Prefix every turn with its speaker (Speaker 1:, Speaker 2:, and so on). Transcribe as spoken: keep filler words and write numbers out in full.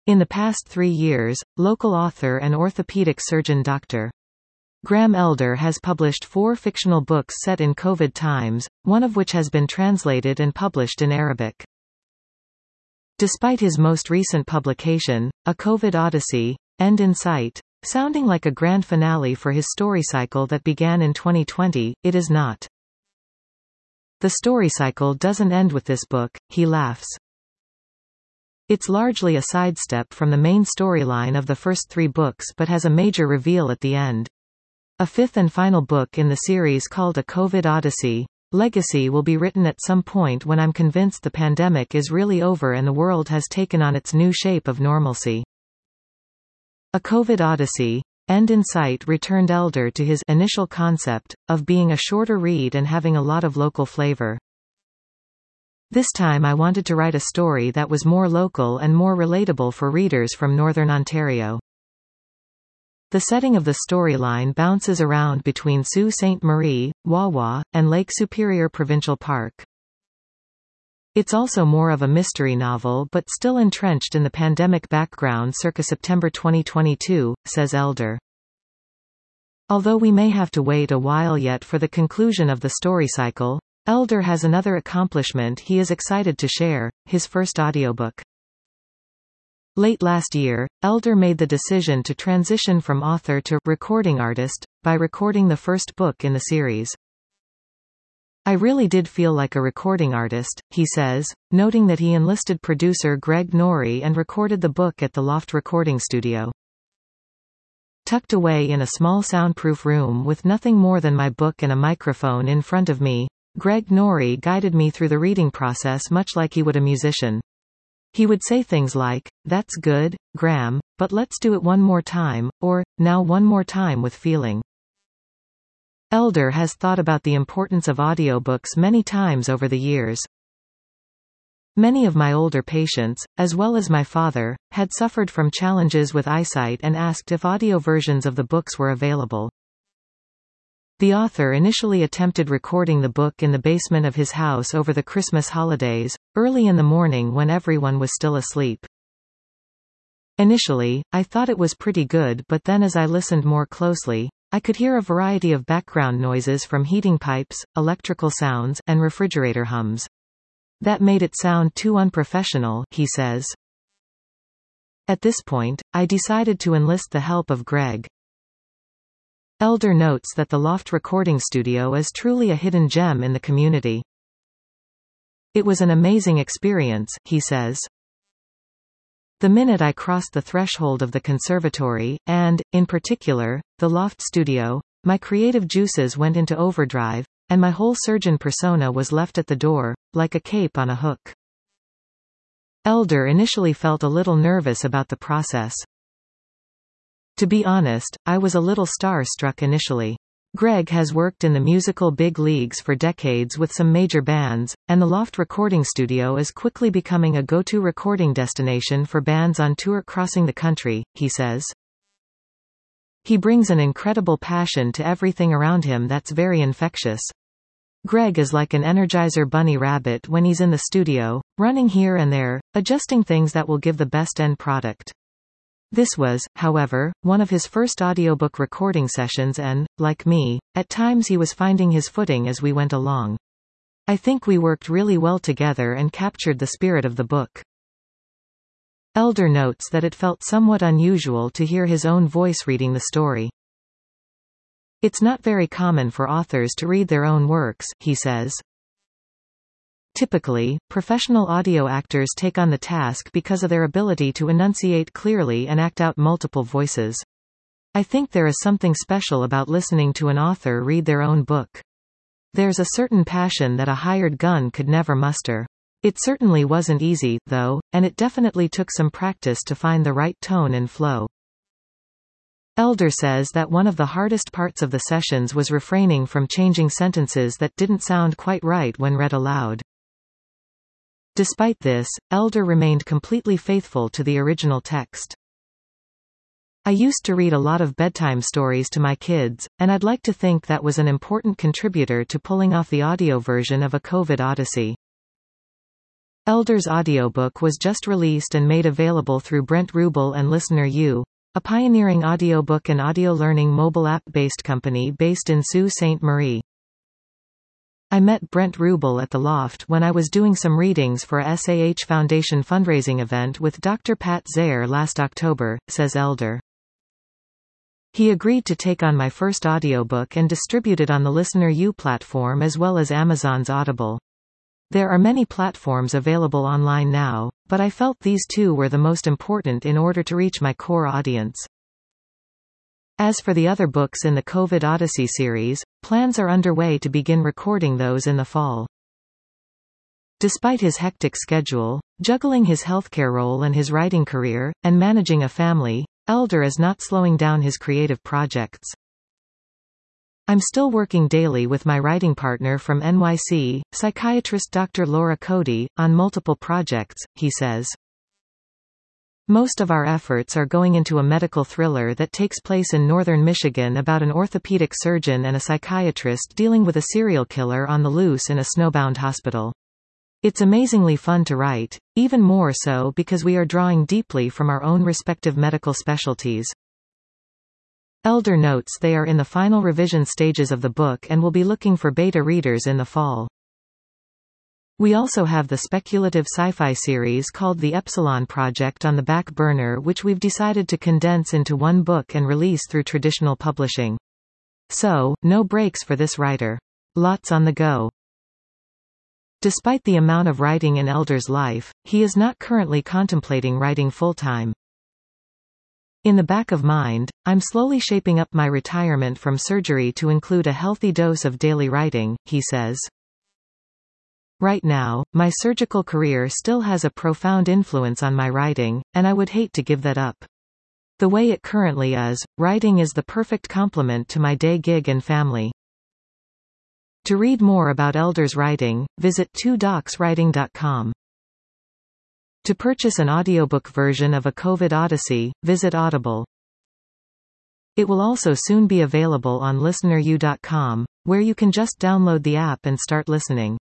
Speaker 1: In the past three years, local author and orthopedic surgeon Doctor Graham Elder has published four fictional books set in COVID times, one of which has been translated and published in Arabic. Despite his most recent publication, A COVID Odyssey, End in Sight, sounding like a grand finale for his story cycle that began in twenty twenty, it is not. The story cycle doesn't end with this book, he laughs. It's largely a sidestep from the main storyline of the first three books but has a major reveal at the end. A fifth and final book in the series called A COVID Odyssey, Legacy will be written at some point when I'm convinced the pandemic is really over and the world has taken on its new shape of normalcy. A COVID Odyssey, End in Sight returned Elder to his initial concept, of being a shorter read and having a lot of local flavor. This time I wanted to write a story that was more local and more relatable for readers from Northern Ontario. The setting of the storyline bounces around between Sault Ste. Marie, Wawa, and Lake Superior Provincial Park. It's also more of a mystery novel but still entrenched in the pandemic background circa September twenty twenty-two, says Elder. Although we may have to wait a while yet for the conclusion of the story cycle, Elder has another accomplishment he is excited to share, his first audiobook. Late last year, Elder made the decision to transition from author to recording artist, by recording the first book in the series. I really did feel like a recording artist, he says, noting that he enlisted producer Greg Norrie and recorded the book at the Loft Recording Studio. Tucked away in a small soundproof room with nothing more than my book and a microphone in front of me, Greg Norrie guided me through the reading process much like he would a musician. He would say things like, "That's good, Graham, but let's do it one more time," or, "Now one more time with feeling." Elder has thought about the importance of audiobooks many times over the years. Many of my older patients, as well as my father, had suffered from challenges with eyesight and asked if audio versions of the books were available. The author initially attempted recording the book in the basement of his house over the Christmas holidays, early in the morning when everyone was still asleep. Initially, I thought it was pretty good, but then as I listened more closely, I could hear a variety of background noises from heating pipes, electrical sounds, and refrigerator hums. That made it sound too unprofessional, he says. At this point, I decided to enlist the help of Greg. Elder notes that the Loft Recording Studio is truly a hidden gem in the community. It was an amazing experience, he says. The minute I crossed the threshold of the conservatory, and, in particular, the Loft Studio, my creative juices went into overdrive, and my whole surgeon persona was left at the door, like a cape on a hook. Elder initially felt a little nervous about the process. To be honest, I was a little starstruck initially. Greg has worked in the musical big leagues for decades with some major bands, and the Loft Recording Studio is quickly becoming a go-to recording destination for bands on tour crossing the country, he says. He brings an incredible passion to everything around him that's very infectious. Greg is like an Energizer bunny rabbit when he's in the studio, running here and there, adjusting things that will give the best end product. This was, however, one of his first audiobook recording sessions and, like me, at times he was finding his footing as we went along. I think we worked really well together and captured the spirit of the book. Elder notes that it felt somewhat unusual to hear his own voice reading the story. It's not very common for authors to read their own works, he says. Typically, professional audio actors take on the task because of their ability to enunciate clearly and act out multiple voices. I think there is something special about listening to an author read their own book. There's a certain passion that a hired gun could never muster. It certainly wasn't easy, though, and it definitely took some practice to find the right tone and flow. Elder says that one of the hardest parts of the sessions was refraining from changing sentences that didn't sound quite right when read aloud. Despite this, Elder remained completely faithful to the original text. I used to read a lot of bedtime stories to my kids, and I'd like to think that was an important contributor to pulling off the audio version of A COVID Odyssey. Elder's audiobook was just released and made available through Brent Rubel and Listener U, a pioneering audiobook and audio learning mobile app-based company based in Sault Ste. Marie. I met Brent Rubel at the Loft when I was doing some readings for a S A H Foundation fundraising event with Doctor Pat Zaire last October, says Elder. He agreed to take on my first audiobook and distribute it on the Listener U platform as well as Amazon's Audible. There are many platforms available online now, but I felt these two were the most important in order to reach my core audience. As for the other books in the COVID Odyssey series, plans are underway to begin recording those in the fall. Despite his hectic schedule, juggling his healthcare role and his writing career, and managing a family, Elder is not slowing down his creative projects. I'm still working daily with my writing partner from N Y C, psychiatrist Doctor Laura Cody, on multiple projects, he says. Most of our efforts are going into a medical thriller that takes place in northern Michigan about an orthopedic surgeon and a psychiatrist dealing with a serial killer on the loose in a snowbound hospital. It's amazingly fun to write, even more so because we are drawing deeply from our own respective medical specialties. Elder notes they are in the final revision stages of the book and will be looking for beta readers in the fall. We also have the speculative sci-fi series called The Epsilon Project on the back burner, which we've decided to condense into one book and release through traditional publishing. So, no breaks for this writer. Lots on the go. Despite the amount of writing in Elder's life, he is not currently contemplating writing full-time. In the back of mind, I'm slowly shaping up my retirement from surgery to include a healthy dose of daily writing, he says. Right now, my surgical career still has a profound influence on my writing, and I would hate to give that up. The way it currently is, writing is the perfect complement to my day gig and family. To read more about Elder's writing, visit two docs writing dot com. To purchase an audiobook version of A COVID Odyssey, visit Audible. It will also soon be available on listener u dot com, where you can just download the app and start listening.